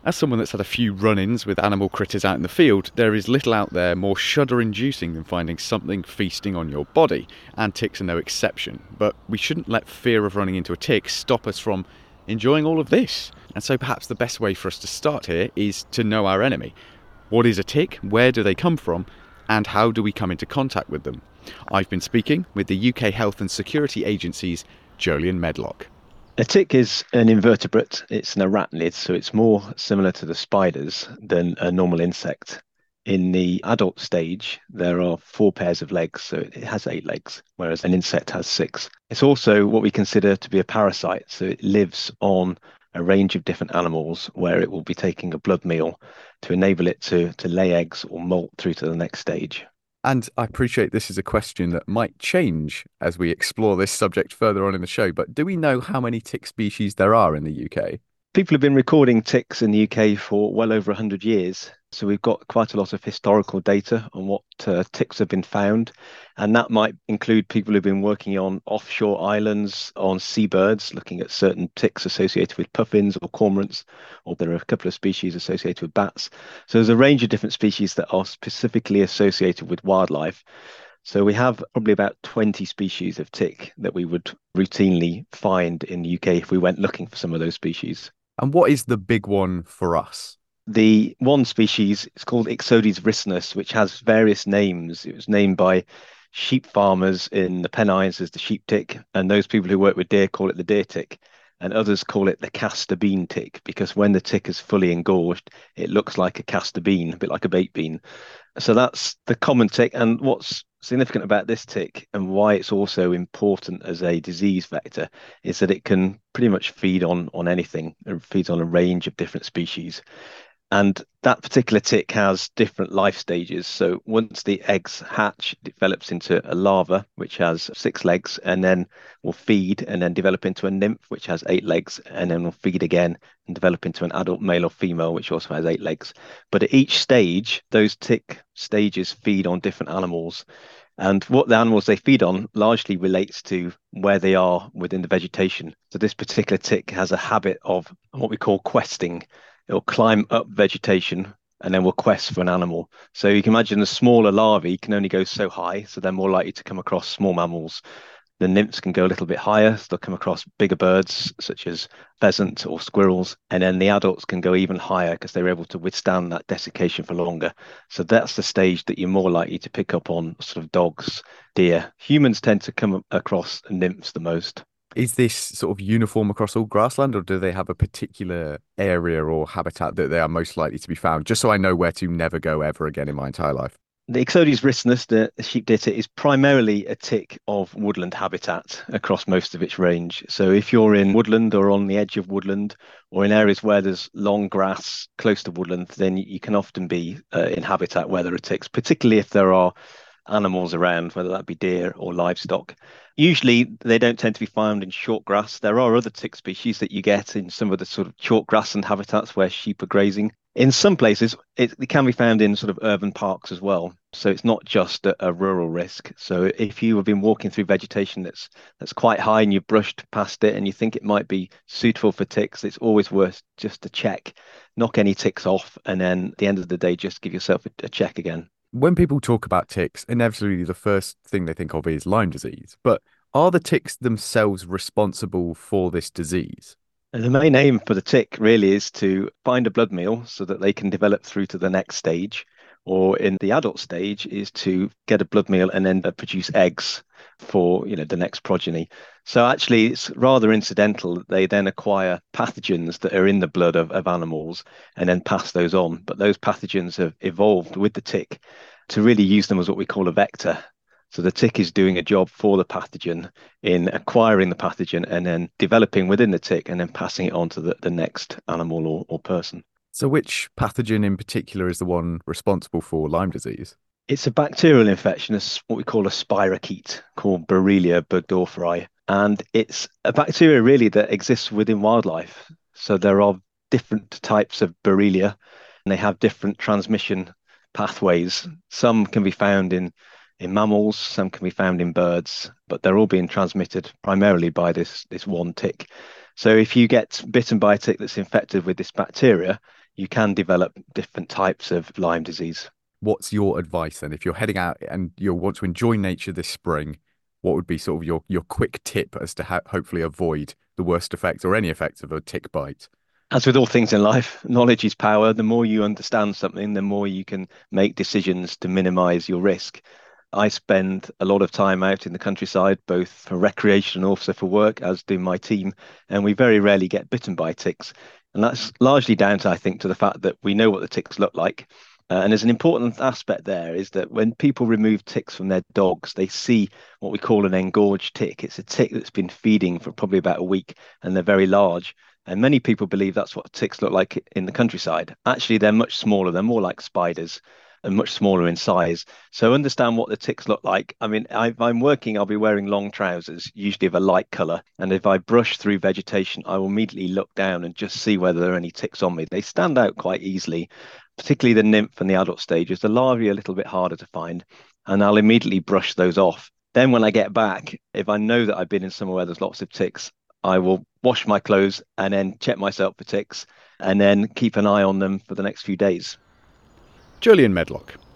As someone that's had a few run-ins with animal critters out in the field, there is little out there more shudder-inducing than finding something feasting on your body, and ticks are no exception. But we shouldn't let fear of running into a tick stop us from enjoying all of this. And so perhaps the best way for us to start here is to know our enemy. What is a tick? Where do they come from? And how do we come into contact with them? I've been speaking with the UK Health and Security Agency's Jolyon Medlock. A tick is an invertebrate. It's an arachnid, so it's more similar to the spiders than a normal insect. In the adult stage, there are four pairs of legs, so it has eight legs, whereas an insect has six. It's also what we consider to be a parasite, so it lives on a range of different animals where it will be taking a blood meal to enable it to lay eggs or molt through to the next stage. And I appreciate this is a question that might change as we explore this subject further on in the show, but do we know how many tick species there are in the UK? People have been recording ticks in the UK for well over 100 years. So we've got quite a lot of historical data on what ticks have been found. And that might include people who've been working on offshore islands, on seabirds, looking at certain ticks associated with puffins or cormorants, or there are a couple of species associated with bats. So there's a range of different species that are specifically associated with wildlife. So we have probably about 20 species of tick that we would routinely find in the UK if we went looking for some of those species. And what is the big one for us? The one species is called Ixodes ricinus, which has various names. It was named by sheep farmers in the Pennines as the sheep tick, and those people who work with deer call it the deer tick, and others call it the castor bean tick because when the tick is fully engorged, it looks like a castor bean, a bit like a baked bean. So that's the common tick. And what's significant about this tick and why it's also important as a disease vector is that it can pretty much feed on anything. It feeds on a range of different species. And that particular tick has different life stages. So once the eggs hatch, it develops into a larva, which has six legs, and then will feed and then develop into a nymph, which has eight legs, and then will feed again and develop into an adult male or female, which also has eight legs. But at each stage, those tick stages feed on different animals. And what the animals they feed on largely relates to where they are within the vegetation. So this particular tick has a habit of what we call questing. It'll climb up vegetation and then will quest for an animal. So you can imagine the smaller larvae can only go so high, so they're more likely to come across small mammals. The nymphs can go a little bit higher, so they'll come across bigger birds such as pheasant or squirrels. And then the adults can go even higher because they're able to withstand that desiccation for longer. So that's the stage that you're more likely to pick up on sort of dogs, deer. Humans tend to come across nymphs the most. Is this sort of uniform across all grassland, or do they have a particular area or habitat that they are most likely to be found? Just so I know where to never go ever again in my entire life. The Ixodes ricinus, the sheep deer tick, is primarily a tick of woodland habitat across most of its range. So if you're in woodland or on the edge of woodland or in areas where there's long grass close to woodland, then you can often be in habitat where there are ticks, particularly if there are animals around, whether that be deer or livestock. Usually they don't tend to be found in short grass. There are other tick species that you get in some of the sort of short grassland habitats where sheep are grazing. In some places, it can be found in sort of urban parks as well. So it's not just a rural risk. So if you have been walking through vegetation that's quite high and you've brushed past it and you think it might be suitable for ticks, it's always worth just to check, knock any ticks off, and then at the end of the day, just give yourself a check again. When people talk about ticks, inevitably the first thing they think of is Lyme disease. But are the ticks themselves responsible for this disease? And the main aim for the tick really is to find a blood meal so that they can develop through to the next stage, or in the adult stage is to get a blood meal and then produce eggs for the next progeny. So actually it's rather incidental that they then acquire pathogens that are in the blood of animals and then pass those on. But those pathogens have evolved with the tick to really use them as what we call a vector. So the tick is doing a job for the pathogen in acquiring the pathogen and then developing within the tick and then passing it on to the next animal or person. So which pathogen in particular is the one responsible for Lyme disease? It's a bacterial infection, it's what we call a spirochete called Borrelia burgdorferi. And it's a bacteria really that exists within wildlife. So there are different types of Borrelia and they have different transmission pathways. Some can be found in mammals, some can be found in birds, but they're all being transmitted primarily by this one tick. So if you get bitten by a tick that's infected with this bacteria, you can develop different types of Lyme disease. What's your advice then? If you're heading out and you want to enjoy nature this spring, what would be sort of your quick tip as to how hopefully avoid the worst effects or any effects of a tick bite? As with all things in life, knowledge is power. The more you understand something, the more you can make decisions to minimize your risk. I spend a lot of time out in the countryside, both for recreation and also for work, as do my team, and we very rarely get bitten by ticks. And that's largely down to, I think, to the fact that we know what the ticks look like. And there's an important aspect there is that when people remove ticks from their dogs, they see what we call an engorged tick. It's a tick that's been feeding for probably about a week, and they're very large. And many people believe that's what ticks look like in the countryside. Actually, they're much smaller. They're more like spiders and much smaller in size. So understand what the ticks look like. I mean, if I'm working, I'll be wearing long trousers, usually of a light color. And if I brush through vegetation, I will immediately look down and just see whether there are any ticks on me. They stand out quite easily, particularly the nymph and the adult stages. The larvae are a little bit harder to find, and I'll immediately brush those off. Then when I get back, if I know that I've been in somewhere where there's lots of ticks, I will wash my clothes and then check myself for ticks and then keep an eye on them for the next few days. Julian Medlock.